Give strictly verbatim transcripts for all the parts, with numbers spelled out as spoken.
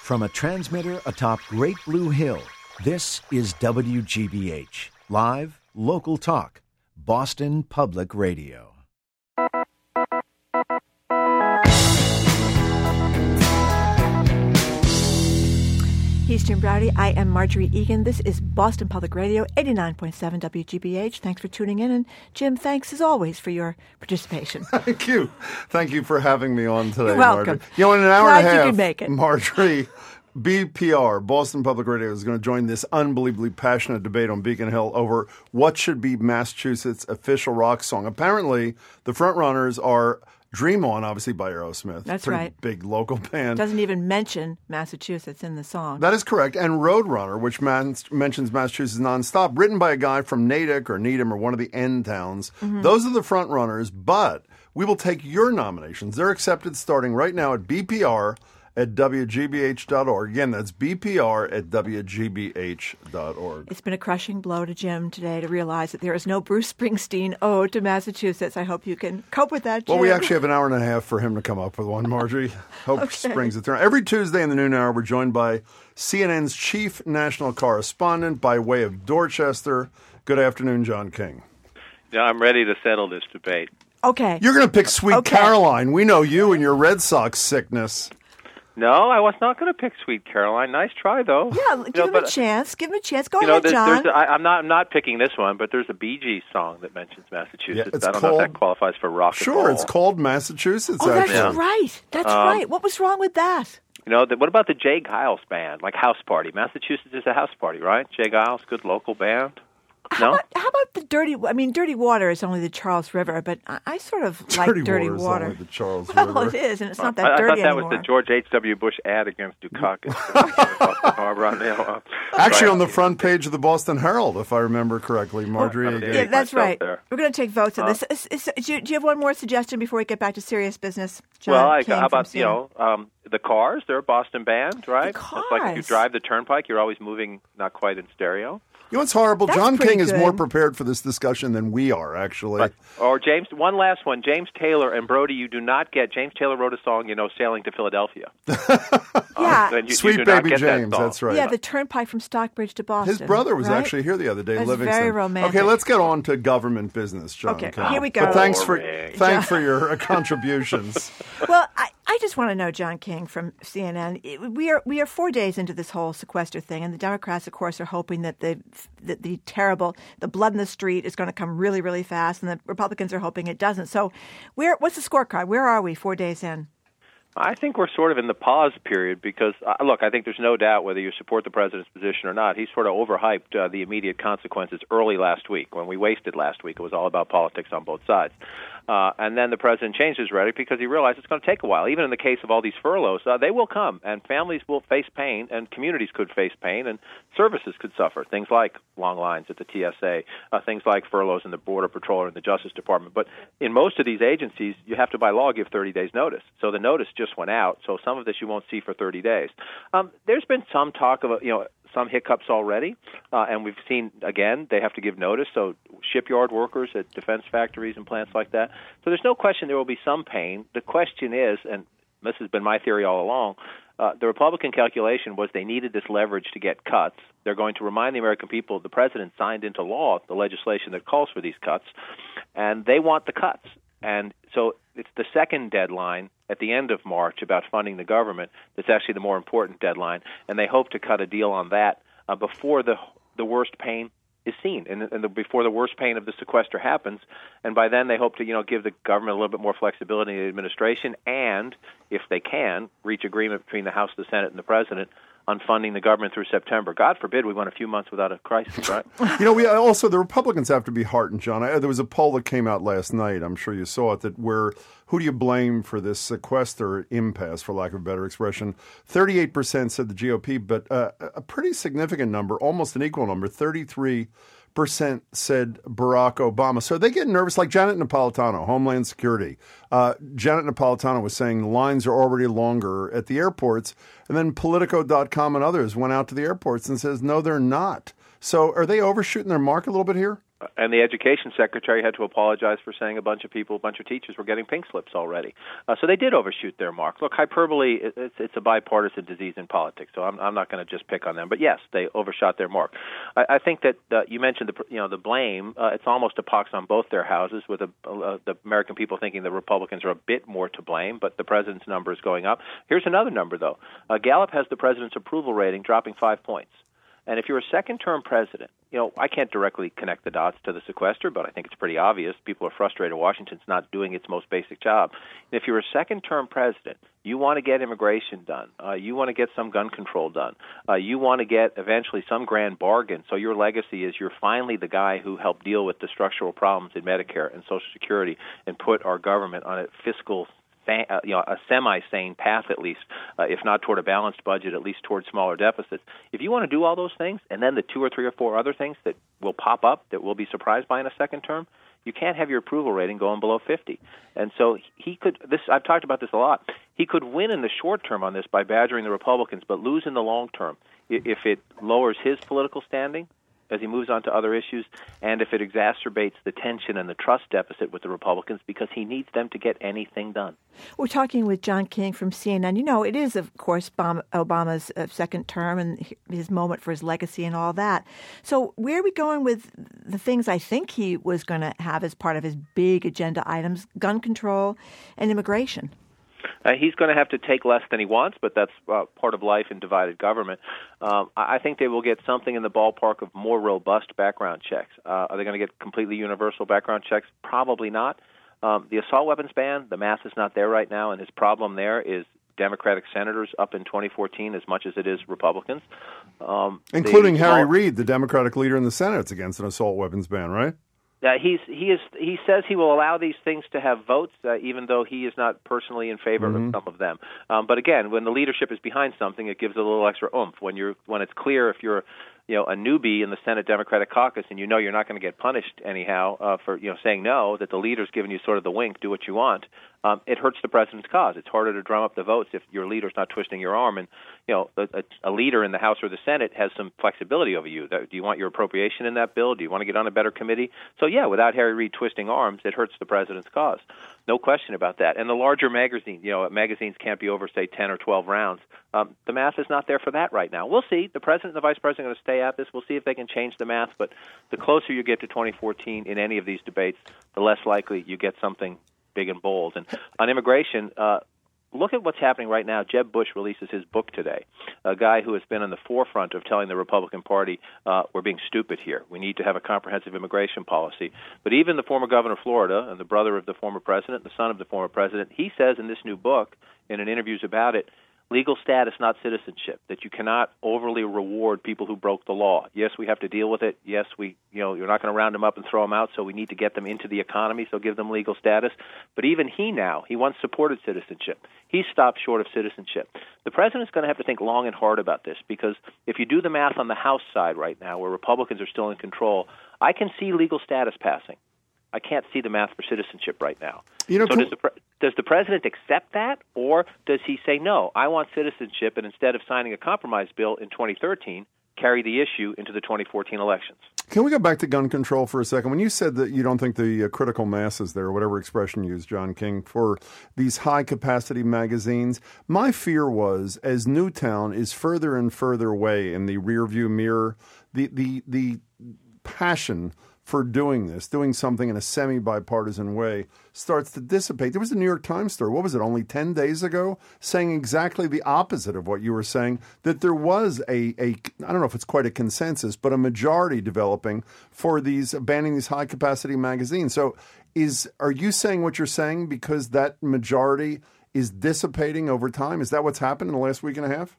From a transmitter atop Great Blue Hill, this is W G B H, live, local talk, Boston Public Radio. He's Jim Browdy. I am Marjorie Egan. This is Boston Public Radio, eighty-nine point seven W G B H. Thanks for tuning in. And Jim, thanks as always for your participation. Thank you. Thank you for having me on today, You're welcome. Marjorie. You know, in an hour Glad and a half, you could make it. Marjorie, B P R, Boston Public Radio, is going to join this unbelievably passionate debate on Beacon Hill over what should be Massachusetts' official rock song. Apparently, the frontrunners are Dream On, obviously by Aerosmith. That's Pretty right. Big local band. Doesn't even mention Massachusetts in the song. That is correct. And Roadrunner, which man- mentions Massachusetts nonstop, written by a guy from Natick or Needham or one of the end towns. Mm-hmm. Those are the front runners, but we will take your nominations. They're accepted starting right now at B P R at W G B H dot org. Again, that's B P R at W G B H dot org. It's been a crushing blow to Jim today to realize that there is no Bruce Springsteen ode to Massachusetts. I hope you can cope with that, Jim. Well, we actually have an hour and a half for him to come up with one, Marjorie. Hope Okay. springs it through. Every Tuesday in the noon hour, we're joined by C N N's chief national correspondent by way of Dorchester. Good afternoon, John King. Yeah, I'm ready to settle this debate. Okay. You're going to pick Sweet Okay. Caroline. We know you and your Red Sox sickness. No, I was not going to pick Sweet Caroline. Nice try, though. Yeah, You give know, him but, a chance. Give him a chance. Go you know, ahead, there's, John. there's a, I, I'm not. I'm not picking this one, but there's a Bee Gees song that mentions Massachusetts. Yeah, it's I don't know if called- that qualifies for rock and Sure, roll. it's called Massachusetts, oh, that's actually. right. That's Um, right. What was wrong with that? You know, the, what about the Jay Giles band, like House Party? Massachusetts is a house party, right? Jay Giles, good local band. How, No? about, how about the dirty? I mean, Dirty Water is only the Charles River, but I, I sort of like Dirty, Dirty Water is Water. only the Charles well, River. it is, and it's not that I, I dirty thought that anymore. was the George H W. Bush ad against Dukakis. Harbor on the, uh, Actually, right. on the front page of the Boston Herald, if I remember correctly, Marjorie. Oh, again. Yeah, that's myself right. there. We're going to take votes on Uh, this. Is, is, do, you, do you have one more suggestion before we get back to serious business, John Well, I, King how from about, you C N N? know, um, the Cars? They're a Boston band, right? The It's like if you Cars. drive the Turnpike, you're always moving not quite in stereo. You know what's horrible? That's John pretty King is good. more prepared for this discussion than we are, actually. But, or James, one last one. James Taylor and Brody, you do not get. James Taylor wrote a song, you know, Sailing to Philadelphia. Yeah, And you, Sweet you do not Baby get James, that song. that's right. yeah, the Turnpike from Stockbridge to Boston. His brother was right? actually here the other day, That's Livingston. very romantic. Okay, let's get on to government business, John Okay, King. here we go. But thanks for Boring. thanks for your uh, contributions. Well, I, I just want to know, John King from C N N. it- We are we are four days into this whole sequester thing, and the Democrats, of course, are hoping that the that the terrible, the blood in the street is going to come really, really fast, and the Republicans are hoping it doesn't. So, where what's the scorecard? Where are we four days in? I think we're sort of in the pause period because, uh, look, I think there's no doubt whether you support the president's position or not. He sort of overhyped uh, the immediate consequences early last week. When we wasted last week, it was all about politics on both sides. Uh, and then the president changed his rhetoric because he realized it's going to take a while. Even in the case of all these furloughs, uh, they will come, and families will face pain, and communities could face pain, and services could suffer. Things like long lines at the T S A, uh, things like furloughs in the Border Patrol or in the Justice Department. But in most of these agencies, you have to, by law, give thirty days notice. So the notice just went out, so some of this you won't see for thirty days. Um, there's been some talk of, you know, some hiccups already, uh, and we've seen, again, they have to give notice, so shipyard workers at defense factories and plants like that. So there's no question there will be some pain. The question is, and this has been my theory all along, uh, the Republican calculation was they needed this leverage to get cuts. They're going to remind the American people the president signed into law the legislation that calls for these cuts, and they want the cuts. And so it's the second deadline at the end of March about funding the government that's actually the more important deadline, and they hope to cut a deal on that uh, before the the worst pain is seen, and, and the, before the worst pain of the sequester happens. And by then, they hope to, you know, give the government a little bit more flexibility in the administration, and if they can, reach agreement between the House, the Senate, and the president on funding the government through September. God forbid we went a few months without a crisis, right? You know, we also, the Republicans have to be heartened, John. I, there was a poll that came out last night, I'm sure you saw it, that where, who do you blame for this sequester impasse, for lack of a better expression? thirty-eight percent said the G O P, but uh, a pretty significant number, almost an equal number, thirty-three percent said Barack Obama. So they get nervous, like Janet Napolitano, Homeland Security. Uh, Janet Napolitano was saying the lines are already longer at the airports. And then Politico dot com and others went out to the airports and says, no, they're not. So are they overshooting their mark a little bit here? And the education secretary had to apologize for saying a bunch of people, a bunch of teachers were getting pink slips already. Uh, so they did overshoot their mark. Look, hyperbole, it's, it's a bipartisan disease in politics, so I'm, I'm not going to just pick on them. But yes, they overshot their mark. I, I think that uh, you mentioned the, you know, the blame. Uh, it's almost a pox on both their houses, with a, uh, the American people thinking the Republicans are a bit more to blame, but the president's number is going up. Here's another number, though. Uh, Gallup has the president's approval rating dropping five points. And if you're a second-term president, you know, I can't directly connect the dots to the sequester, but I think it's pretty obvious. People are frustrated. Washington's not doing its most basic job. And if you're a second-term president, you want to get immigration done. Uh, you want to get some gun control done. Uh, you want to get eventually some grand bargain. So your legacy is you're finally the guy who helped deal with the structural problems in Medicare and Social Security and put our government on a fiscal Uh, you know, a semi-sane path, at least, uh, if not toward a balanced budget, at least toward smaller deficits. If you want to do all those things, and then the two or three or four other things that will pop up that we'll be surprised by in a second term, you can't have your approval rating going below fifty. And so he could. This I've talked about this a lot. He could win in the short term on this by badgering the Republicans, but lose in the long term if it lowers his political standing as he moves on to other issues, and if it exacerbates the tension and the trust deficit with the Republicans, because he needs them to get anything done. We're talking with John King from C N N. You know, it is, of course, Obama's uh, second term and his moment for his legacy and all that. So where are we going with the things I think he was going to have as part of his big agenda items, gun control and immigration? Uh, he's going to have to take less than he wants, but that's uh, part of life in divided government. Um, I think they will get something in the ballpark of more robust background checks. Uh, are they going to get completely universal background checks? Probably not. Um, the assault weapons ban, the math is not there right now, and his problem there is Democratic senators up in twenty fourteen as much as it is Republicans. Um, Including the, Harry all, Reid, the Democratic leader in the Senate, is against an assault weapons ban, right? Uh, he's he is he says he will allow these things to have votes, uh, even though he is not personally in favor mm-hmm. of some of them. Um, but again, when the leadership is behind something, it gives a little extra oomph. When you're when it's clear, if you're you know a newbie in the Senate Democratic Caucus and you know you're not going to get punished anyhow uh, for you know saying no, that the leader's giving you sort of the wink, do what you want. Um, it hurts the president's cause. It's harder to drum up the votes if your leader's not twisting your arm. And you know, a, a leader in the House or the Senate has some flexibility over you. Do you want your appropriation in that bill? Do you want to get on a better committee? So yeah, without Harry Reid twisting arms, it hurts the president's cause. No question about that. And the larger magazine, you know, magazines can't be over, say, ten or twelve rounds. Um, the math is not there for that right now. We'll see. The president and the vice president are going to stay at this. We'll see if they can change the math. But the closer you get to twenty fourteen in any of these debates, the less likely you get something big and bold. And on immigration, uh, look at what's happening right now. Jeb Bush releases his book today, a guy who has been on the forefront of telling the Republican Party, uh, we're being stupid here. We need to have a comprehensive immigration policy. But even the former governor of Florida and the brother of the former president, the son of the former president, he says in this new book, and in interviews about it, legal status, not citizenship, that you cannot overly reward people who broke the law. Yes, we have to deal with it. Yes, we, you know, you're not going to round them up and throw them out, so we need to get them into the economy, so give them legal status. But even he now, he once supported citizenship. He stopped short of citizenship. The president's going to have to think long and hard about this, because if you do the math on the House side right now, where Republicans are still in control, I can see legal status passing. I can't see the math for citizenship right now. You know, so does the, pre- does the president accept that, or does he say, no, I want citizenship, and instead of signing a compromise bill in twenty thirteen, carry the issue into the twenty fourteen elections? Can we go back to gun control for a second? When you said that you don't think the uh, critical mass is there, whatever expression you used, John King, for these high-capacity magazines, my fear was, as Newtown is further and further away in the rearview mirror, the the the passion for doing this, doing something in a semi-bipartisan way, starts to dissipate. There was a New York Times story, what was it, only ten days ago, saying exactly the opposite of what you were saying, that there was a, a I don't know if it's quite a consensus, but a majority developing for these, banning these high-capacity magazines. So is are you saying what you're saying because that majority is dissipating over time? Is that what's happened in the last week and a half?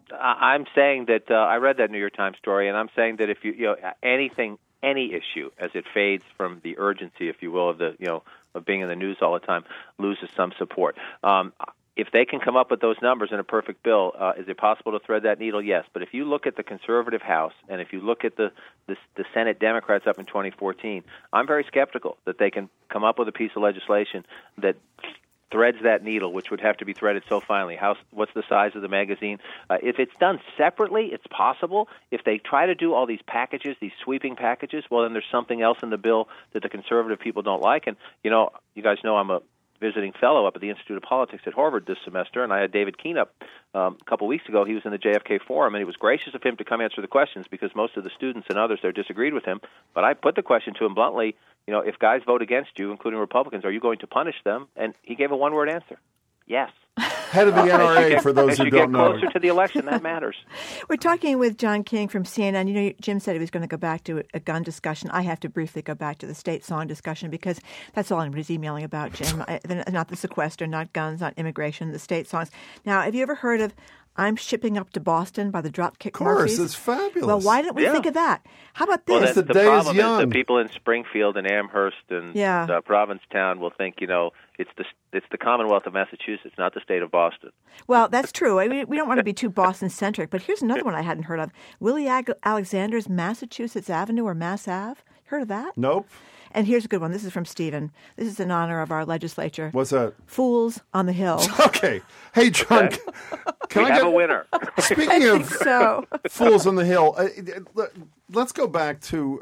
I'm saying that, uh, I read that New York Times story, and I'm saying that if you, you know, anything, any issue, as it fades from the urgency, if you will, of the, you know, of being in the news all the time, loses some support. Um, if they can come up with those numbers in a perfect bill, uh, is it possible to thread that needle? Yes. But if you look at the conservative House, and if you look at the, the, the Senate Democrats up in twenty fourteen, I'm very skeptical that they can come up with a piece of legislation that threads that needle, which would have to be threaded so finely. How, what's the size of the magazine? Uh, if it's done separately, it's possible. If they try to do all these packages, these sweeping packages, well, then there's something else in the bill that the conservative people don't like. And, you know, you guys know I'm a visiting fellow up at the Institute of Politics at Harvard this semester, and I had David Keene up um, a couple weeks ago. He was in the J F K Forum, and it was gracious of him to come answer the questions because most of the students and others there disagreed with him. But I put the question to him bluntly, you know, if guys vote against you, including Republicans, are you going to punish them? And he gave a one-word answer, yes. Head of the N R A, get, for those who don't know. As you get closer to the election, that matters. We're talking with John King from C N N. You know, Jim said he was going to go back to a gun discussion. I have to briefly go back to the state song discussion because that's all anybody's emailing about, Jim. I, not the sequester, not guns, not immigration, the state songs. Now, have you ever heard of I'm Shipping Up to Boston by the Dropkick Murphys? Of course, it's fabulous. Well, why didn't we yeah. think of that? How about this? Well, the, the day problem is, young. is the people in Springfield and Amherst and yeah. uh, Provincetown will think, you know, it's the it's the Commonwealth of Massachusetts, not the state of Boston. Well, that's true. I mean, we don't want to be too Boston-centric, but here's another one I hadn't heard of. Willie Ag- Alexander's Massachusetts Avenue or Mass Ave. Heard of that? Nope. And here's a good one. This is from Stephen. This is in honor of our legislature. What's that? Fools on the Hill. Okay. Hey, John, Okay. can we I have get a winner. Speaking I of think so. Fools on the Hill, uh, let's go back to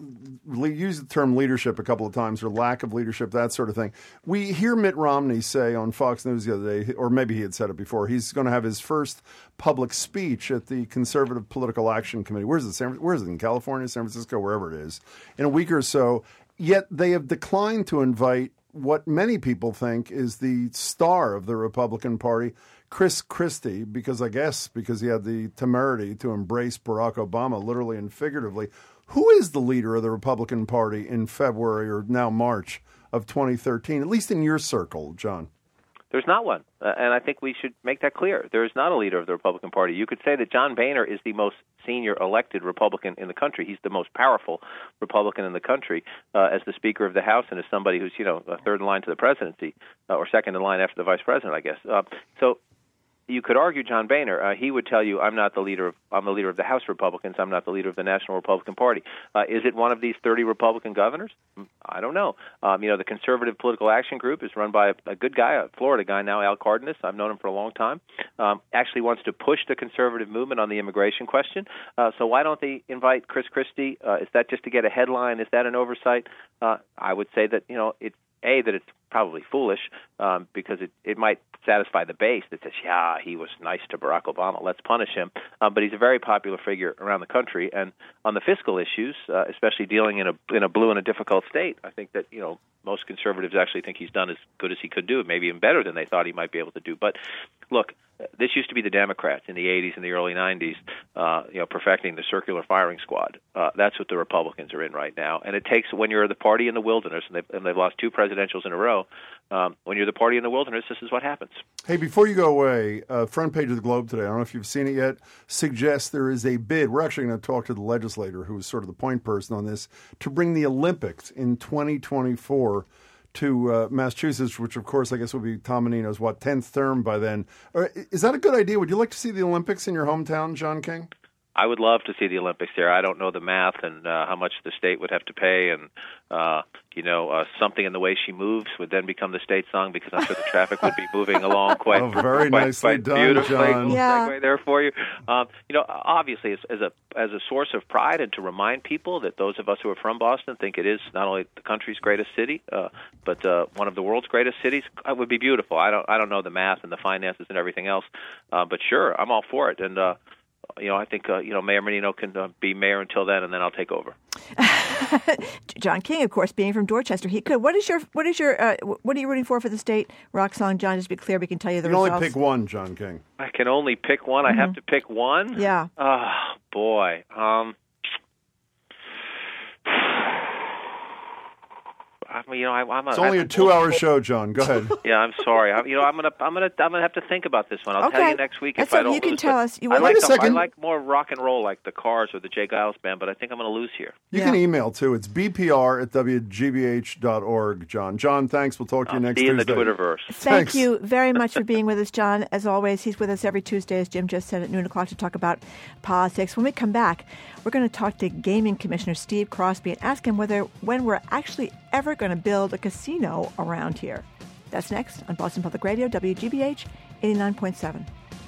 uh, use the term leadership a couple of times, or lack of leadership, that sort of thing. We hear Mitt Romney say on Fox News the other day, or maybe he had said it before, he's going to have his first public speech at the Conservative Political Action Committee. Where's it? San, where is it? In California, San Francisco, wherever it is, in a week or so. Yet they have declined to invite what many people think is the star of the Republican Party, Chris Christie, because I guess because he had the temerity to embrace Barack Obama, literally and figuratively. Who is the leader of the Republican Party in February or now March of twenty thirteen, at least in your circle, John? There's not one, uh, and I think we should make that clear. There is not a leader of the Republican Party. You could say that John Boehner is the most senior elected Republican in the country. He's the most powerful Republican in the country uh, as the Speaker of the House and as somebody who's, you know, third in line to the presidency, uh, or second in line after the Vice President, I guess. Uh, so you could argue John Boehner. Uh, he would tell you, I'm not the leader of, I'm the leader of the House Republicans. I'm not the leader of the National Republican Party. Uh, is it one of these thirty Republican governors? I don't know. Um, you know, the Conservative Political Action Group is run by a, a good guy, a Florida guy now, Al Cardenas. I've known him for a long time. Um, actually wants to push the conservative movement on the immigration question. Uh, so why don't they invite Chris Christie? Uh, is that just to get a headline? Is that an oversight? Uh, I would say that, you know, it, A, that it's probably foolish um, because it, it might satisfy the base that says, yeah, he was nice to Barack Obama, let's punish him. Uh, but he's a very popular figure around the country. And on the fiscal issues, uh, especially dealing in a in a blue and a difficult state, I think that, you know, most conservatives actually think he's done as good as he could do, maybe even better than they thought he might be able to do. But look, this used to be the Democrats in the eighties and the early nineties, uh, you know, perfecting the circular firing squad. Uh, that's what the Republicans are in right now. And it takes, when you're the party in the wilderness, and they've, and they've lost two presidentials in a row, um, when you're the party in the wilderness, this is what happens. Hey, before you go away, uh, front page of the Globe today, I don't know if you've seen it yet, suggests there is a bid. We're actually going to talk to the legislator, who is sort of the point person on this, to bring the Olympics in twenty twenty-four to uh, Massachusetts, which, of course, I guess will be Tom Menino's, what, tenth term by then. Is that a good idea? Would you like to see the Olympics in your hometown, John King? I would love to see the Olympics there. I don't know the math and uh, how much the state would have to pay, and uh, you know, uh, something in the way she moves would then become the state song, because I'm sure the traffic would be moving along quite, oh, very quite, nicely quite done, beautifully. John. Yeah. Segue there for you. Um, you know, obviously, as, as a as a source of pride, and to remind people that those of us who are from Boston think it is not only the country's greatest city, uh, but uh, one of the world's greatest cities, it would be beautiful. I don't I don't know the math and the finances and everything else, uh, but sure, I'm all for it. And uh, you know, I think uh, you know Mayor Menino can uh, be mayor until then, and then I'll take over. John King, of course, being from Dorchester, he could. What is your what is your uh, what are you rooting for for the state rock song, John? Just to be clear, we can tell you the you can results. only pick one, John King. I can only pick one. Mm-hmm. I have to pick one. Yeah. Oh boy. Um. I mean, you know, I, I'm a, It's only I'm a two-hour show, John. Go ahead. Yeah, I'm sorry. I, you know, I'm gonna, I'm gonna, I'm gonna have to think about this one. I'll Okay. tell you next week That's if I okay. don't You can lose, tell but us. You I will- like, Wait a the, I second. like more rock and roll, like the Cars or the Jay Giles Band, but I think I'm gonna lose here. You Yeah. can email, too. It's b p r at w g b h dot org, John. John, thanks. We'll talk to you I'll next see you in Tuesday. the Twitterverse. Thank Thanks. you very much for being with us, John. As always, he's with us every Tuesday, as Jim just said, at noon o'clock to talk about politics. When we come back, we're going to talk to Gaming Commissioner Steve Crosby and ask him whether when we're actually ever going to build a casino around here. That's next on Boston Public Radio, W G B H eighty-nine point seven.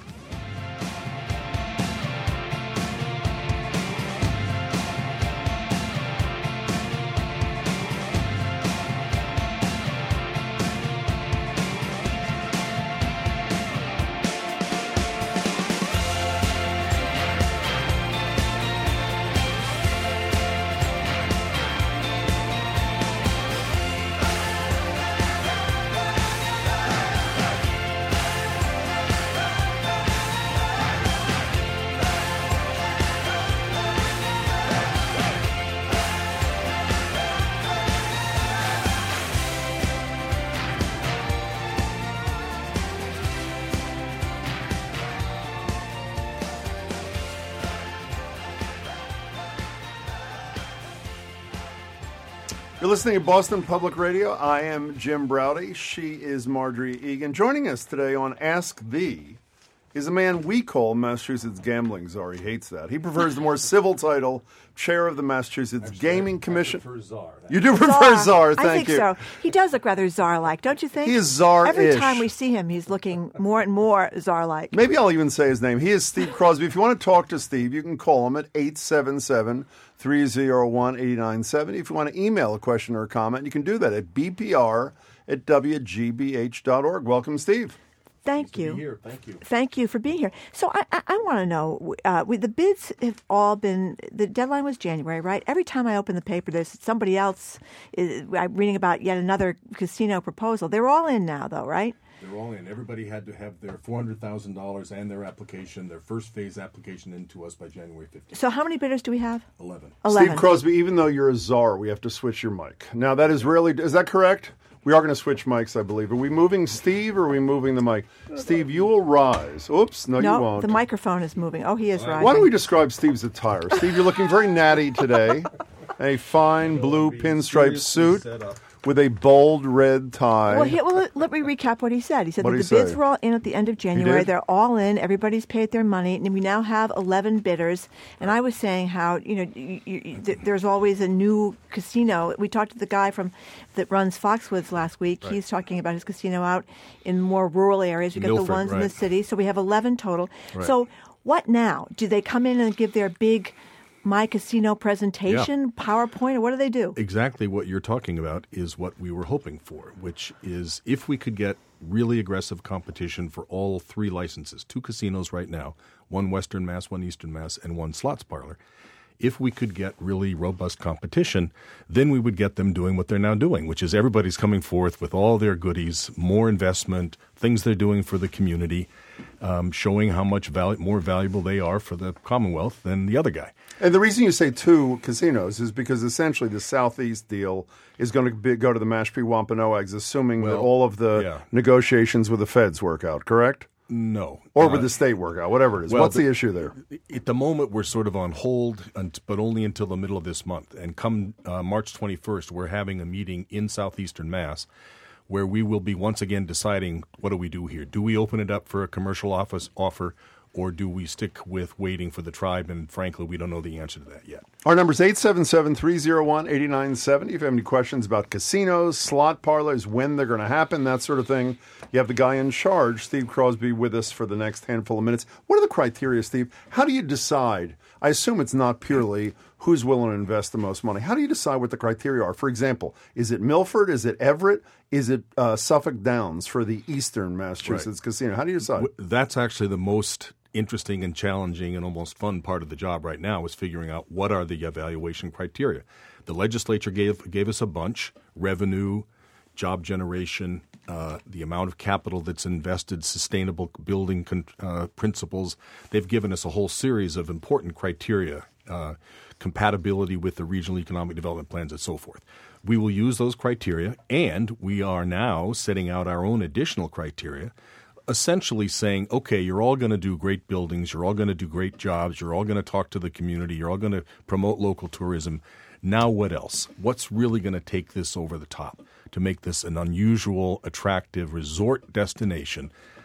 You're listening to Boston Public Radio. I am Jim Browdy. She is Marjorie Egan. Joining us today on Ask Thee is a man we call Massachusetts Gambling Czar. He hates that. He prefers the more civil title, Chair of the Massachusetts Actually, Gaming I, I Commission. prefer Czar. You do prefer Czar, thank I think you. so. He does look rather Czar-like, don't you think? He is Czar-ish. Every time we see him, he's looking more and more Czar-like. Maybe I'll even say his name. He is Steve Crosby. If you want to talk to Steve, you can call him at eight seven seven, three oh one, eight nine seven zero. If you want to email a question or a comment, you can do that at b p r at w g b h dot org. Welcome, Steve. Thank To you. be here. Thank you. Thank you for being here. So I, I, I want to know, uh, we, the bids have all been, the deadline was January, right? Every time I open the paper, there's somebody else, is, I'm reading about yet another casino proposal. They're all in now, though, right? They're all in. Everybody had to have their four hundred thousand dollars and their application, their first phase application, into us by January fifteenth. So how many bidders do we have? Eleven. Eleven. Steve Crosby, even though you're a czar, we have to switch your mic. Now, that is rarely, is that correct? We are going to switch mics, I believe. Are we moving Steve or are we moving the mic? Steve, you will rise. Oops, no, no, you won't. the microphone is moving. Oh, he is rising. Why don't we describe Steve's attire? Steve, you're looking very natty today. A fine blue pinstripe suit with a bold red tie. Well, he, well, let, let me recap what he said. He said What'd that he the bids say? were all in at the end of January. did? They're all in. Everybody's paid their money, and we now have eleven bidders. And I was saying how you know you, you, you, th- there's always a new casino. We talked to the guy from that runs Foxwoods last week. Right. He's talking about his casino out in more rural areas. We got the Milford, ones in the right. city, so we have eleven total. Right. So what now? Do they come in and give their big My Casino presentation, PowerPoint, or what do they do? Exactly what you're talking about is what we were hoping for, which is if we could get really aggressive competition for all three licenses, two casinos right now, one Western Mass, one Eastern Mass, and one slots parlor. If we could get really robust competition, then we would get them doing what they're now doing, which is everybody's coming forth with all their goodies, more investment, things they're doing for the community, um, showing how much val- more valuable they are for the Commonwealth than the other guy. And the reason you say two casinos is because essentially the Southeast deal is going to be, go to the Mashpee Wampanoags, assuming that Well, all of the yeah. negotiations with the feds work out, correct? No. Or Uh, with the state work out, whatever it is. well, What's the, the- issue there? At the moment, we're sort of on hold, unt- but only until the middle of this month. And come uh, March twenty-first, we're having a meeting in Southeastern Mass where we will be once again deciding what do we do here. Do we open it up for a commercial office offer, or do we stick with waiting for the tribe? And frankly, we don't know the answer to that yet. Our number is eight seven seven, three oh one, eight nine seven zero. If you have any questions about casinos, slot parlors, when they're going to happen, that sort of thing, you have the guy in charge, Steve Crosby, with us for the next handful of minutes. What are the criteria, Steve? How do you decide? I assume it's not purely who's willing to invest the most money. How do you decide what the criteria are? For example, is it Milford? Is it Everett? Is it uh, Suffolk Downs for the Eastern Massachusetts Right. casino? How do you decide? W- That's actually the most interesting and challenging and almost fun part of the job right now is figuring out what are the evaluation criteria. The legislature gave gave us a bunch: revenue, job generation, uh, the amount of capital that's invested, sustainable building con- uh, principles. They've given us a whole series of important criteria, uh, compatibility with the regional economic development plans and so forth. We will use those criteria, and we are now setting out our own additional criteria, essentially saying, okay, you're all going to do great buildings, you're all going to do great jobs, you're all going to talk to the community, you're all going to promote local tourism. Now what else? What's really going to take this over the top to make this an unusual, attractive resort destination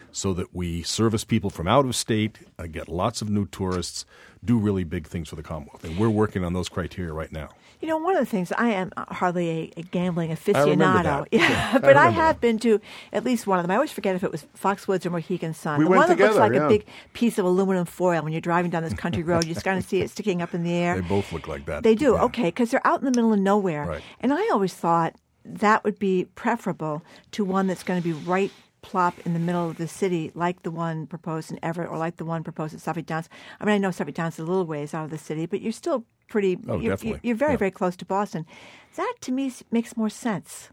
so that we service people from out of state, uh, get lots of new tourists, do really big things for the Commonwealth. And we're working on those criteria right now. You know, one of the things, I am hardly a, a gambling aficionado. I remember that. Yeah, Yeah, but I I, remember have that. been to at least one of them. I always forget if it was Foxwoods or Mohegan Sun. We the went one that together, looks like yeah. a big piece of aluminum foil when you're driving down this country road. You just kind of see it sticking up in the air. They both look like that. They do, Yeah. okay, because they're out in the middle of nowhere. Right. And I always thought that would be preferable to one that's going to be right plop in the middle of the city, like the one proposed in Everett or like the one proposed at Suffolk Downs. I mean, I know Suffolk Downs is a little ways out of the city, but you're still pretty, Oh, you're, definitely. you're very, Yeah. very close to Boston. That, to me, s- makes more sense.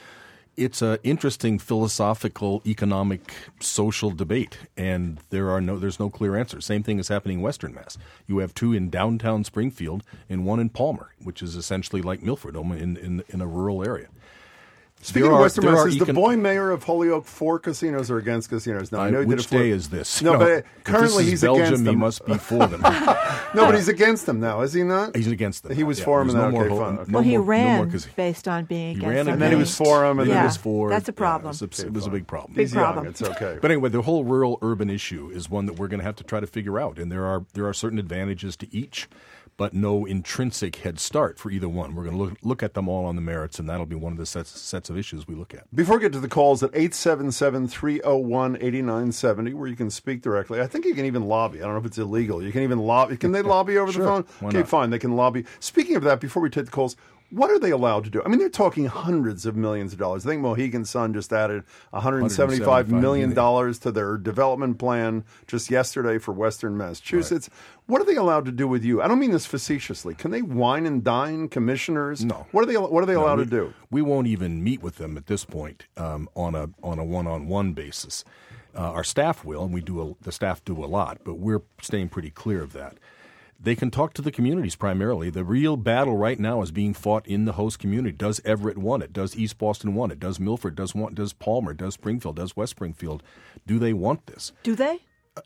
It's an interesting philosophical, economic, social debate, and there are no there's no clear answer. Same thing is happening in Western Mass. You have two in downtown Springfield and one in Palmer, which is essentially like Milford, in in, in a rural area. Speaking There of are- Western there Mass, are is the econ- boy mayor of Holyoke for casinos or against casinos? No, I I- know he did which it for, day is this? No, No, but if currently this is he's Belgium, against them. he must be for them. No, but he's against them now, is he not? He's against them. He was Yeah, for him, there's and no then, more okay, ho- fine, no okay. Well, he more- no ran more casi- based on being He against ran them. And then he was for him, and then Yeah. he was for. That's a problem. Yeah, it, was a, it was a big problem. Big He's young, problem. it's okay. But anyway, the whole rural-urban issue is one that we're going to have to try to figure out, and there are there are certain advantages to each, but no intrinsic head start for either one. We're going to look look at them all on the merits, and that'll be one of the sets sets of issues we look at. Before we get to the calls at eight seven seven, three oh one, eight nine seven oh, where you can speak directly. I think you can even lobby. I don't know if it's illegal. You can even lobby. Can they lobby over Sure. the phone? Why Okay, not? fine. They can lobby. Speaking of that, before we take the calls, what are they allowed to do? I mean, they're talking hundreds of millions of dollars. I think Mohegan Sun just added one hundred seventy-five million dollars to their development plan just yesterday for Western Massachusetts. What are they allowed to do with you? I don't mean this facetiously. Can they wine and dine commissioners? No. What are they? What are they No, allowed we, to do? We won't even meet with them at this point um, on a on a one-on-one basis. Uh, our staff will, and we do. A, the staff do a lot, but we're staying pretty clear of that. They can talk to the communities primarily. The real battle right now is being fought in the host community. Does Everett want it? Does East Boston want it? Does Milford? Does want? Does Palmer? Does Springfield? Does West Springfield? Do they want this? Do they?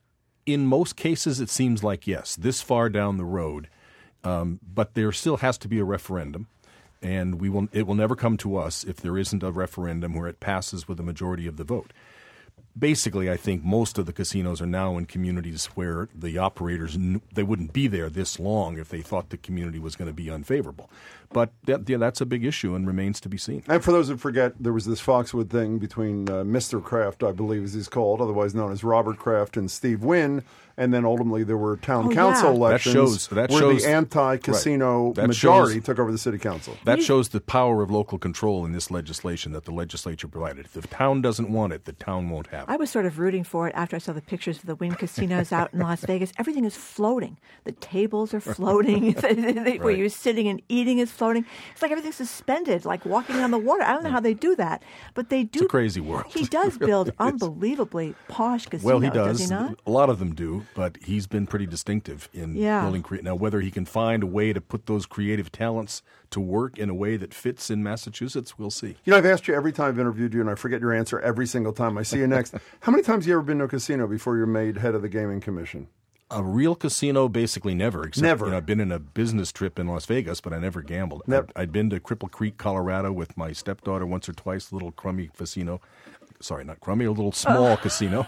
In most cases, it seems like yes, this far down the road, um, but there still has to be a referendum, and we will. It will never come to us if there isn't a referendum where it passes with a majority of the vote. Basically, I think most of the casinos are now in communities where the operators kn- they wouldn't be there this long if they thought the community was going to be unfavorable. But that, yeah, that's a big issue and remains to be seen. And for those who forget, there was this Foxwood thing between uh, Mister Kraft, I believe as he's called, otherwise known as Robert Kraft, and Steve Wynn. And then ultimately there were town Oh, council yeah. That elections shows- that where shows- the anti-casino Right. That majority shows- took over the city council. That shows the power of local control in this legislation that the legislature provided. If the town doesn't want it, the town won't have it. I was sort of rooting for it after I saw the pictures of the Wynn casinos out in Las Vegas. Everything is floating. The tables are floating. Where Right. you're sitting and eating is floating. It's like everything's suspended, like walking on the water. I don't know how they do that, but they do. It's a crazy world. He does It really build is. unbelievably posh casinos, Well, he does. he not? A lot of them do, but he's been pretty distinctive in Yeah. building. Cre- now, whether he can find a way to put those creative talents to work in a way that fits in Massachusetts, we'll see. You know, I've asked you every time I've interviewed you, and I forget your answer every single time. I see you next. How many times have you ever been to a casino before you're made head of the gaming commission? A real casino, basically never. Except, Never. You know, I've been in a business trip in Las Vegas, but I never gambled. Never. I'd, I'd been to Cripple Creek, Colorado, with my stepdaughter once or twice. A little crummy casino. Sorry, not crummy. A little small casino.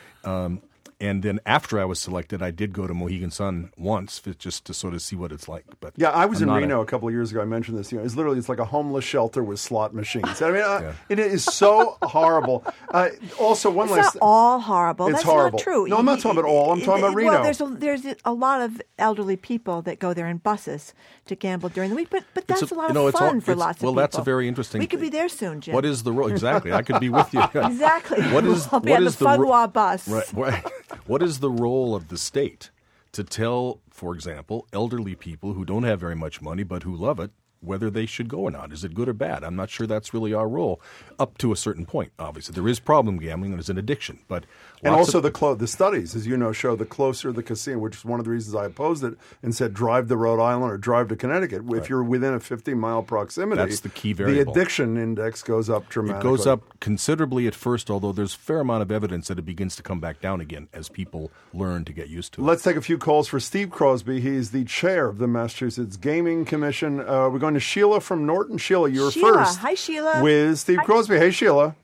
Um, and then after I was selected, I did go to Mohegan Sun once, f- just to sort of see what it's like. But Yeah, I was I'm in not Reno A, a couple of years ago. I mentioned this. You know, it's literally it's like a homeless shelter with slot machines. I mean, uh, Yeah. it is so horrible. Uh, also, one It's last not all horrible. It's That's horrible. not true. No, I'm not talking about all. I'm talking about Reno. Well, there's a, there's a lot of elderly people that go there in buses to gamble during the week, but but It's that's a, a- lot you know, of it's all- fun for it's- lots of well, people. that's a very interesting We could be thing. there soon, Jim. What is the role? Exactly. I could be with you. Exactly. What is, I'll be what on the is the ro- Funwa bus. Right. What, what is the role of the state to tell, for example, elderly people who don't have very much money but who love it, whether they should go or not? Is it good or bad? I'm not sure that's really our role up to a certain point, obviously. There is problem gambling and it's an addiction. But And lots also of, the clo- the studies, as you know, show the closer the casino, which is one of the reasons I opposed it and said drive to Rhode Island or drive to Connecticut. If you're within a fifty-mile proximity, That's the key variable. The addiction index goes up it dramatically. goes up considerably at first, although there's a fair amount of evidence that it begins to come back down again as people learn to get used to it. Let's take a few calls for Steve Crosby. He's the chair of the Massachusetts Gaming Commission. Uh, we're going to Sheila from Norton. Sheila, you're Sheila. first. Hi, Sheila. With Steve Crosby. Hey, Sheila.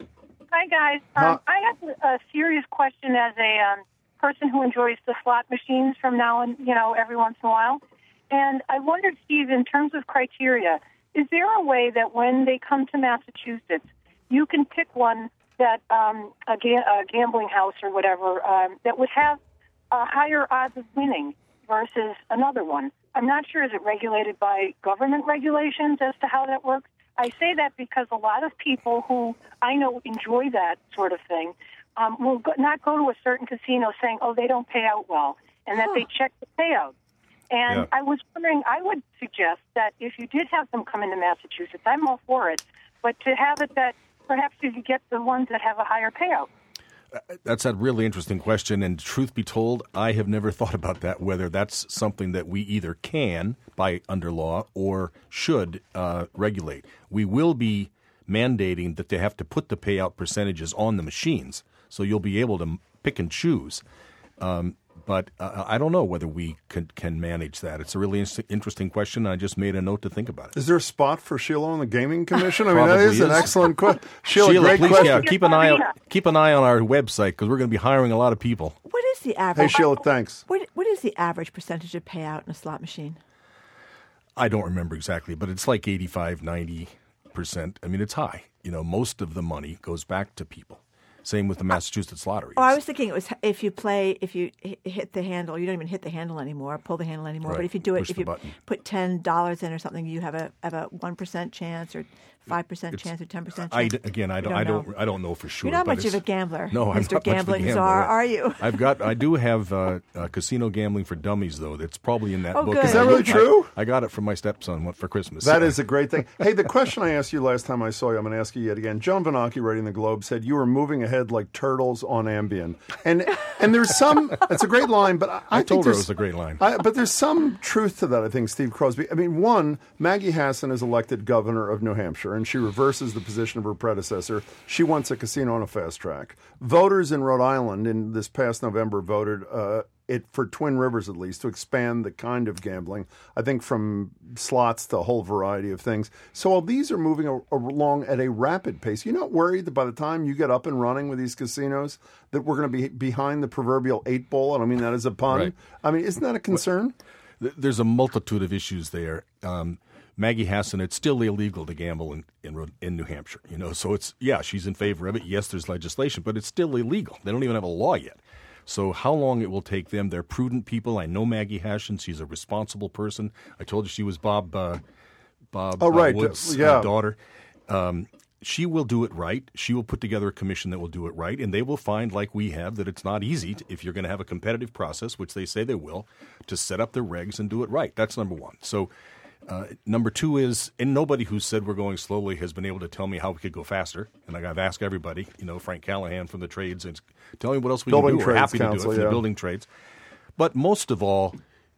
Hi, guys. Um, I have a serious question as a um, person who enjoys the slot machines from now and, you know, every once in a while. And I wondered, Steve, in terms of criteria, is there a way that when they come to Massachusetts, you can pick one that um, a, ga- a gambling house or whatever um, that would have a higher odds of winning versus another one? I'm not sure. Is it regulated by government regulations as to how that works? I say that because a lot of people who I know enjoy that sort of thing um, will go, not go to a certain casino saying, oh, they don't pay out well, and that Huh. they check the payout. And Yeah. I was wondering, I would suggest that if you did have them come into Massachusetts, I'm all for it, but to have it that perhaps you could get the ones that have a higher payout. That's a really interesting question, and truth be told, I have never thought about that, whether that's something that we either can, by under law, or should uh, regulate. We will be mandating that they have to put the payout percentages on the machines, so you'll be able to pick and choose. Um, but uh, I don't know whether we can, can manage that. It's a really in- interesting question, and I just made a note to think about it. Is there a spot for Sheila on the gaming commission? I mean, Probably that is, an is. excellent question. Sheila, Sheila, great please question. yeah, keep an eye on keep an eye on our website because we're going to be hiring a lot of people. What is the Hey, average? Sheila, thanks. What what is the average percentage of payout in a slot machine? I don't remember exactly, but it's like eighty-five, ninety percent. I mean, it's high. You know, most of the money goes back to people. Same with the Massachusetts lottery. Oh, I was thinking it was if you play, if you h- hit the handle, you don't even hit the handle anymore, pull the handle anymore. Right. But if you do it, Push if the you button. put ten dollars in or something, you have a have a one percent chance or five percent It's- chance or ten percent I, chance. again, I You don't, I don't, know. I don't know for sure. You're not but much of it's- a gambler, No, I'm Mister not much of a Gambling gambler. Czar, are you? I've got, I do have uh, uh, casino gambling for dummies though. That's probably in that Oh, book. good. Is that really true? I, I got it from my stepson for Christmas. That Yeah. is a great thing. Hey, the question I asked you last time I saw you, I'm going to ask you yet again. John Vanocchi, writing the Globe, said you were moving ahead like turtles on Ambien, and and there's some. It's a great line, but I, I, I think told her it there's- was a great line. I, but there's some truth to that. I think Steve Crosby. I mean, one, Maggie Hassan is elected governor of New Hampshire, and she reverses the position of her predecessor. She wants a casino on a fast track. Voters in Rhode Island in this past November voted uh, it for Twin Rivers, at least, to expand the kind of gambling. I think from slots to a whole variety of things. So all these are moving a, along at a rapid pace. You're not worried that by the time you get up and running with these casinos that we're going to be behind the proverbial eight ball? I don't mean that as a pun. Right. I mean, isn't that a concern? Th- There's a multitude of issues there. Um, Maggie Hassan, it's still illegal to gamble in, in Ro- in New Hampshire. You know, so it's yeah, she's in favor of it. Yes, there's legislation, but it's still illegal. They don't even have a law yet. So how long it will take them? They're prudent people. I know Maggie Hassan. She's a responsible person. I told you she was Bob uh, Bob Oh, right. uh, Wood's Yeah. uh, daughter. Um, she will do it right. She will put together a commission that will do it right, and they will find, like we have, that it's not easy to, if you're going to have a competitive process, which they say they will, to set up the regs and do it right. That's number one. So. Uh, number two is, and nobody who said we're going slowly has been able to tell me how we could go faster. And like I've asked everybody, you know, Frank Callahan from the trades, and tell me what else we Building can do. We're Trades happy Council, to do it for yeah. the building trades. But most of all,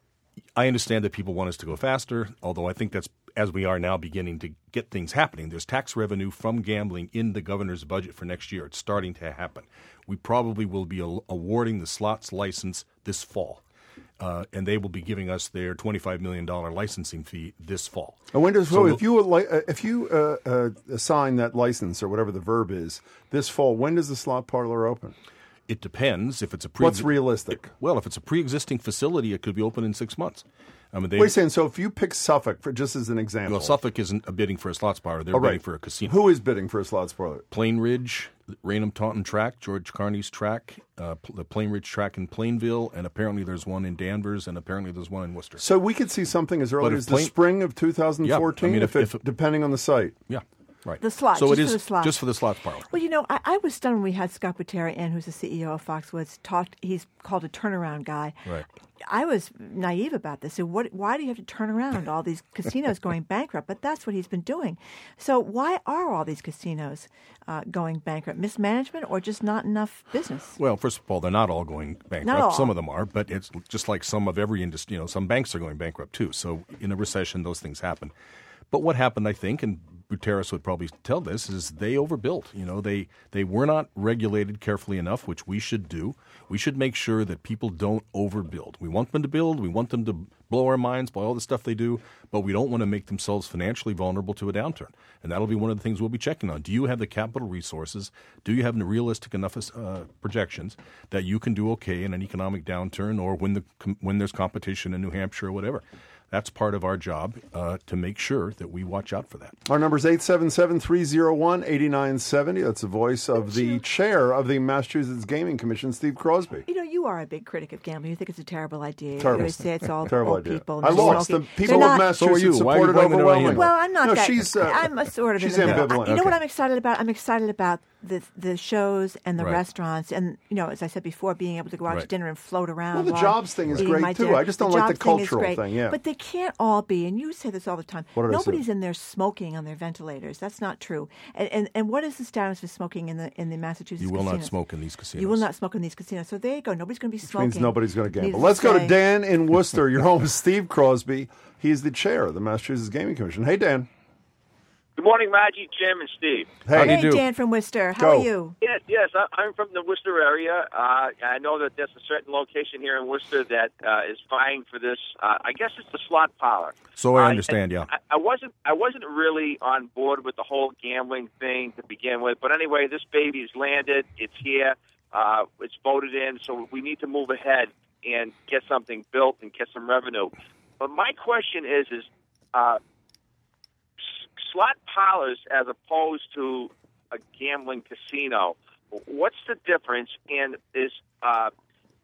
I understand that people want us to go faster, although I think that's, as we are now beginning to get things happening. There's tax revenue from gambling in the governor's budget for next year. It's starting to happen. We probably will be a- awarding the slots license this fall. Uh, and they will be giving us their twenty-five million dollars licensing fee this fall. And when does So so we'll- if you would li- uh, if you uh, uh, assign that license or whatever the verb is this fall, when does the slot parlor open? It depends if it's a pre. What's realistic? Well, if it's a pre-existing facility, it could be open in six months. I mean, they, Wait a second. So if you pick Suffolk, for just as an example, well, Suffolk isn't a bidding for a slots bar; they're Oh, right. bidding for a casino. Who is bidding for a slots parlor? Plain Ridge, Raynham Taunton track, George Carney's track, uh, pl- the Plain Ridge track in Plainville, and apparently there's one in Danvers, and apparently there's one in Worcester. So we could see something as early But if as Plain- the spring of two thousand fourteen, Yeah, I mean, if, if- it, if- depending on the site. Yeah, right. The slot, So just it for is the slot. just for the slots parlor. Well, you know, I, I was stunned when we had Scott Buterian, who's the C E O of Foxwoods, talked. He's called a turnaround guy. Right. I was naive about this. So, what? Why do you have to turn around all these casinos going bankrupt? But that's what he's been doing. So, why are all these casinos uh, going bankrupt? Mismanagement or just not enough business? Well, first of all, they're not all going bankrupt. Not all. Some of them are, but it's just like some of every industry. You know, some banks are going bankrupt too. So in a recession, those things happen. But what happened, I think, and Buteris would probably tell this, is they overbuilt. You know, they, they were not regulated carefully enough, which we should do. We should make sure that people don't overbuild. We want them to build. We want them to blow our minds by all the stuff they do, but we don't want to make themselves financially vulnerable to a downturn. And that'll be one of the things we'll be checking on. Do you have the capital resources? Do you have the realistic enough uh, projections that you can do okay in an economic downturn or when the when there's competition in New Hampshire or whatever? That's part of our job uh, to make sure that we watch out for that. Our number is eight seven seven, three oh one, eight nine seven oh. That's the voice of the chair of the Massachusetts Gaming Commission, Steve Crosby. You know, you are a big critic of gambling. You think it's a terrible idea. Terrible. You always say it's all terrible old idea. people. I lost. Smoking. The people They're of not, Massachusetts So are you. Why are you supported blaming it on overwhelmingly. him? Well, I'm not no, that. She's, uh, I'm a sort of she's in the middle. ambivalent. You know what Okay. I'm excited about? I'm excited about the the shows and the Right. restaurants, and you know, as I said before, being able to go out to Right. dinner and float around. Well, the while jobs thing is eating great, my too. dinner. I just don't like the jobs thing is cultural great. thing, yeah. But they can't all be, and you say this all the time. What did I say? Nobody's in there smoking on their ventilators. That's not true. And, and and what is the status of smoking in the in the Massachusetts? You will not casinos? smoke in these casinos. You will not smoke in these casinos. So there you go. Nobody's going to be Which smoking. means nobody's going to gamble. Needless Let's go to say. Dan in Worcester. You're home with Steve Crosby. He's the chair of the Massachusetts Gaming Commission. Hey, Dan. Good morning, Maggie, Jim, and Steve. Hey. How do you Hey, do? Dan from Worcester. How Go. are you? Yes, yes, I, I'm from the Worcester area. Uh, I know that there's a certain location here in Worcester that uh, is vying for this. Uh, I guess it's the slot parlor. So I Uh, understand, yeah. I, I wasn't. I wasn't really on board with the whole gambling thing to begin with. But anyway, this baby's landed. It's here. Uh, it's voted in. So we need to move ahead and get something built and get some revenue. But my question is, is uh, slot parlors as opposed to a gambling casino. What's the difference? And is uh,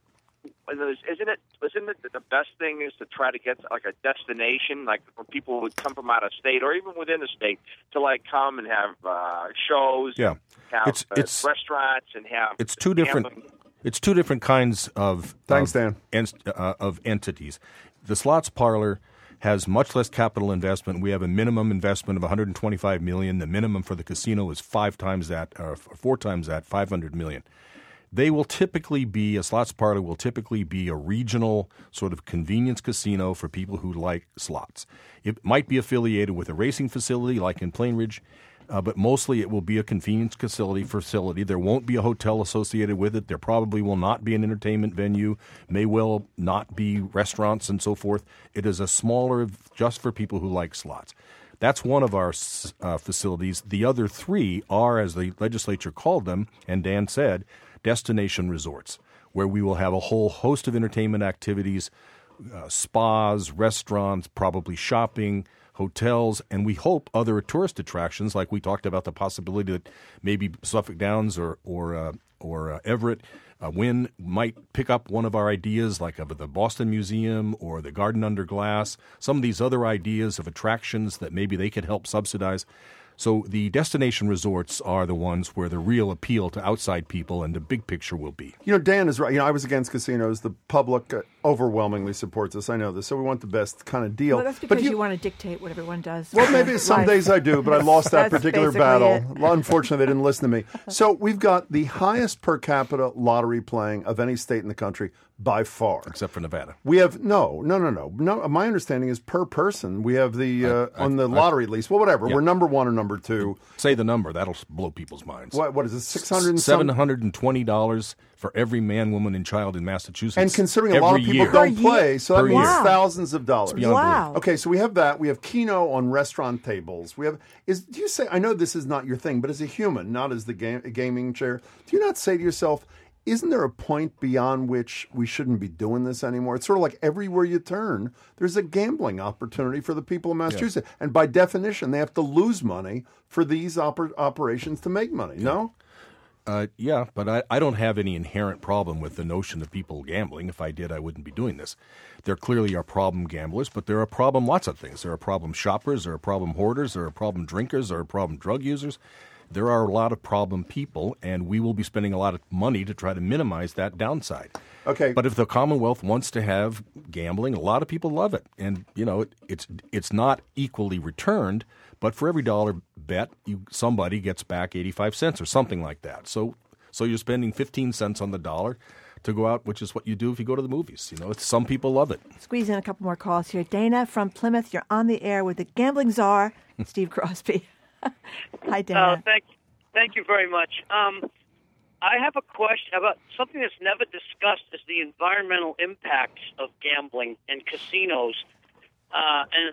isn't it isn't it the best thing is to try to get like a destination, like where people would come from out of state or even within the state to like come and have uh, shows, Yeah. have It's- uh, it's- restaurants, and have It's two different. gambling. It's two different kinds of Thanks, of, Dan. en- uh, of entities. The slots parlor has much less capital investment. We have a minimum investment of one hundred twenty-five million dollars. The minimum for the casino is five times that, or four times that, five hundred million dollars. They will typically be, a slots parlor will typically be a regional sort of convenience casino for people who like slots. It might be affiliated with a racing facility like in Plainridge, uh, but mostly it will be a convenience facility facility. There won't be a hotel associated with it. There probably will not be an entertainment venue, may well not be restaurants and so forth. It is a smaller, just for people who like slots. That's one of our uh, facilities. The other three are, as the legislature called them, and Dan said, destination resorts, where we will have a whole host of entertainment activities, uh, spas, restaurants, probably shopping, hotels, and we hope other tourist attractions, like we talked about the possibility that maybe Suffolk Downs or or uh, or uh, Everett, uh, Wynn might pick up one of our ideas, like of the Boston Museum or the Garden Under Glass, some of these other ideas of attractions that maybe they could help subsidize. So the destination resorts are the ones where the real appeal to outside people and the big picture will be. You know, Dan is right. You know, I was against casinos. The public uh, overwhelmingly supports us. I know this. So we want the best kind of deal. Well, that's But because you, want to dictate what everyone does. Well, maybe some Life. days I do, but I lost that That's particular basically battle. it. Well, unfortunately, they didn't listen to me. So we've got the highest per capita lottery playing of any state in the country by far. Except for Nevada. We have no, no, no, no, no. My understanding is per person. We have the uh, I- on the I- lottery at least. Well, whatever. Yeah. We're number one or number two. Say the number. That'll blow people's minds. What what is it? Six hundred seven hundred and twenty dollars for every man, woman, and child in Massachusetts. And considering a lot of every people year. don't Per play, year. so that Per means year. thousands of dollars. beyond Wow. Okay, so we have that. We have Keno on restaurant tables. We have is. Do you say? I know this is not your thing, but as a human, not as the game, gaming chair, do you not say to yourself, isn't there a point beyond which we shouldn't be doing this anymore? It's sort of like everywhere you turn, there's a gambling opportunity for the people of Massachusetts. And by definition, they have to lose money for these oper- operations to make money, no? Uh, yeah, but I, I don't have any inherent problem with the notion of people gambling. If I did, I wouldn't be doing this. There clearly are problem gamblers, but there are problem lots of things. There are problem shoppers, there are problem hoarders, there are problem drinkers, there are problem drug users. There are a lot of problem people, and we will be spending a lot of money to try to minimize that downside. Okay. But if the Commonwealth wants to have gambling, a lot of people love it. And, you know, it, it's it's not equally returned, but for every dollar bet, you somebody gets back eighty-five cents or something like that. So so you're spending fifteen cents on the dollar to go out, which is what you do if you go to the movies. You know, it's, some people love it. Squeeze in a couple more calls here. Dana from Plymouth, you're on the air with the gambling czar, Steve Crosby. Hi, Dana. Uh, thank, thank you very much. Um, I have a question about something that's never discussed is the environmental impacts of gambling and casinos. Uh, and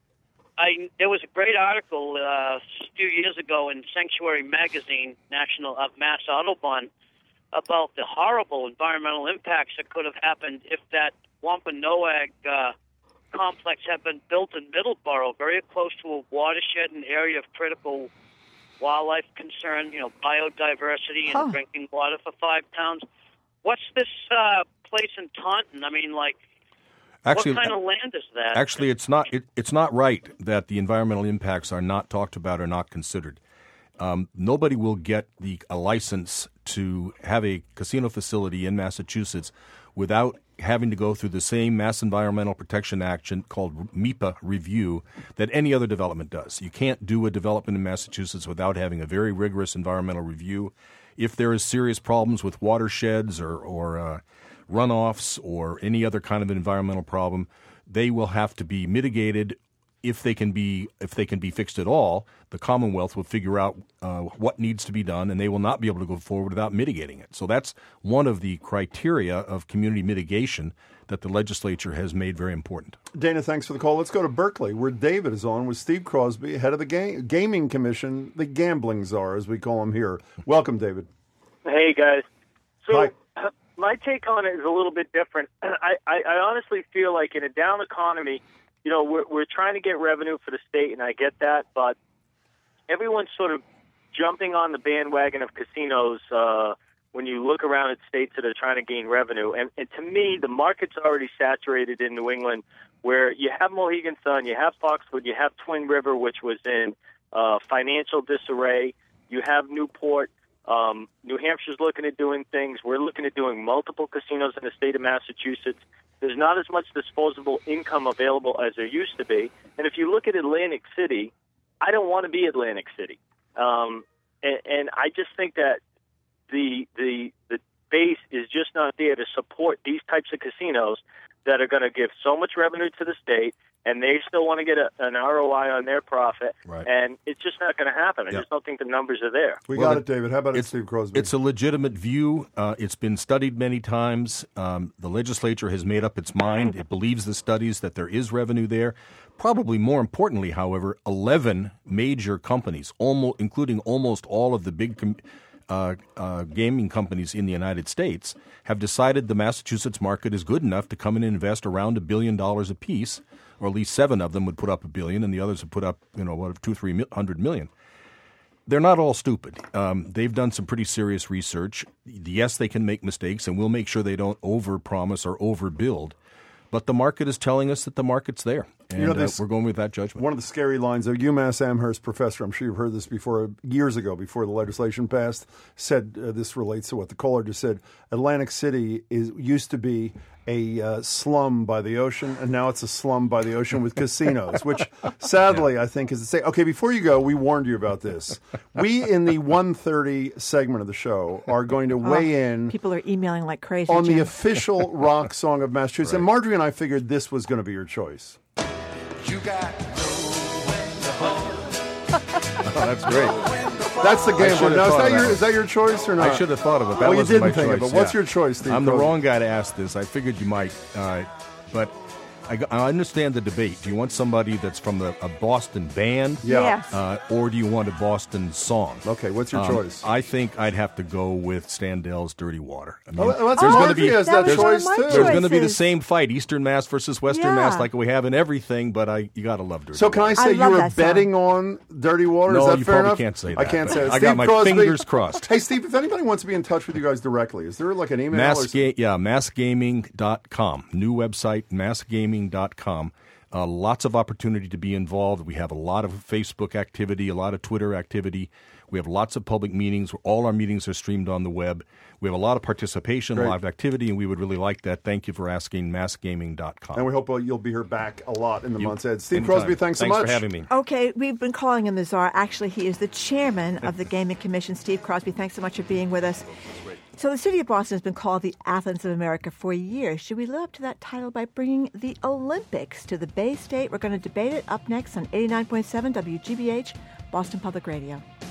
I there was a great article uh, a few years ago in Sanctuary Magazine, National uh, Mass Autobahn, about the horrible environmental impacts that could have happened if that Wampanoag uh, complex had been built in Middleborough, very close to a watershed, an area of critical wildlife concern, you know, biodiversity and huh. drinking water for five towns. What's this uh, place in Taunton? I mean, like, Actually, what kind of land is that? Actually, it's not. It, it's not right that the environmental impacts are not talked about or not considered. Um, nobody will get the a license to have a casino facility in Massachusetts without having to go through the same Mass Environmental Protection Action called MEPA review that any other development does. You can't do a development in Massachusetts without having a very rigorous environmental review. If there is serious problems with watersheds or, or uh, runoffs or any other kind of environmental problem, they will have to be mitigated. If they can be if they can be fixed at all, the Commonwealth will figure out uh, what needs to be done, and they will not be able to go forward without mitigating it. So that's one of the criteria of community mitigation that the legislature has made very important. Dana, thanks for the call. Let's go to Berkeley, where David is on with Steve Crosby, head of the ga- Gaming Commission, the gambling czar, as we call him here. Welcome, David. Hey, guys. So Hi. uh, my take on it is a little bit different. I, I, I honestly feel like in a down economy, you know, we're, we're trying to get revenue for the state, and I get that, but everyone's sort of jumping on the bandwagon of casinos uh, when you look around at states that are trying to gain revenue. And, and to me, the market's already saturated in New England, where you have Mohegan Sun, you have Foxwood, you have Twin River, which was in uh, financial disarray, you have Newport. Um, New Hampshire's looking at doing things. We're looking at doing multiple casinos in the state of Massachusetts. There's not as much disposable income available as there used to be. And if you look at Atlantic City, I don't want to be Atlantic City. Um, and, and I just think that the, the, the base is just not there to support these types of casinos that are going to give so much revenue to the state, and they still want to get a, an R O I on their profit, Right. and it's just not going to happen. I Yeah. just don't think the numbers are there. We Well, got it, David. How about it, it's, Steve Crosby? It's a legitimate view. Uh, it's been studied many times. Um, the legislature has made up its mind. It believes the studies that there is revenue there. Probably more importantly, however, eleven major companies, almost, including almost all of the big com- uh, uh, gaming companies in the United States, have decided the Massachusetts market is good enough to come in and invest around a billion dollars apiece, or at least seven of them would put up a billion, and the others would put up, you know, what, two, three hundred million. They're not all stupid. Um, they've done some pretty serious research. Yes, they can make mistakes, and we'll make sure they don't overpromise or overbuild. But the market is telling us that the market's there, and You know, uh, this- we're going with that judgment. One of the scary lines, a UMass Amherst professor, I'm sure you've heard this before, years ago, before the legislation passed, said, uh, this relates to what the caller just said, Atlantic City is used to be a uh, slum by the ocean, and now it's a slum by the ocean with casinos, which sadly I think is to say, okay, before you go, we warned you about this. We, in the one thirty segment of the show, are going to weigh Oh, in People are emailing like crazy. on the Jim. official rock song of Massachusetts. And Marjorie and I figured this was going to be your choice. You got to know when to hold. Oh, that's great. That's the I game. should have Now, is thought that of your that. is that your choice or not? I should have thought of it. That well, you wasn't didn't my think choice. of it. What's yeah. your choice, Steve? I'm the Crosby? wrong guy to ask this. I figured you might, uh, but I, g- I understand the debate. Do you want somebody that's from the, a Boston band? Yeah. Yes. Uh, or do you want a Boston song? Okay, what's your Um, choice? I think I'd have to go with Standell's Dirty Water. I mean, Oh, well, that's there's Marjorie going to be has That that was one of choice my too. there's going to be the choices. same fight, Eastern Mass versus Western Mass, Yeah. like we have in everything. But I, you got to love Dirty So Water. can I I say love you were that song. betting on Dirty Water? No, is that you fair probably enough? can't say I that, can't but say it. I Steve got my Crosby- fingers crossed. Hey, Steve, if anybody wants to be in touch with you guys directly, is there like an email? or Mass something? ga- yeah, mass gaming dot com. New website, mass gaming dot com. Uh, lots of opportunity to be involved. We have a lot of Facebook activity, a lot of Twitter activity. We have lots of public meetings. All our meetings are streamed on the web. We have a lot of participation, Great. live activity, and we would really like that. Thank you for asking, mass gaming dot com. And we hope uh, you'll be here back a lot in the You- months ahead. Steve anytime. Crosby, thanks so Thanks much. for having me. Okay, we've been calling him the czar. Actually, he is the chairman of the Gaming Commission. Steve Crosby, thanks so much for being with us. So the city of Boston has been called the Athens of America for years. Should we live up to that title by bringing the Olympics to the Bay State? We're going to debate it up next on eighty-nine point seven W G B H Boston Public Radio.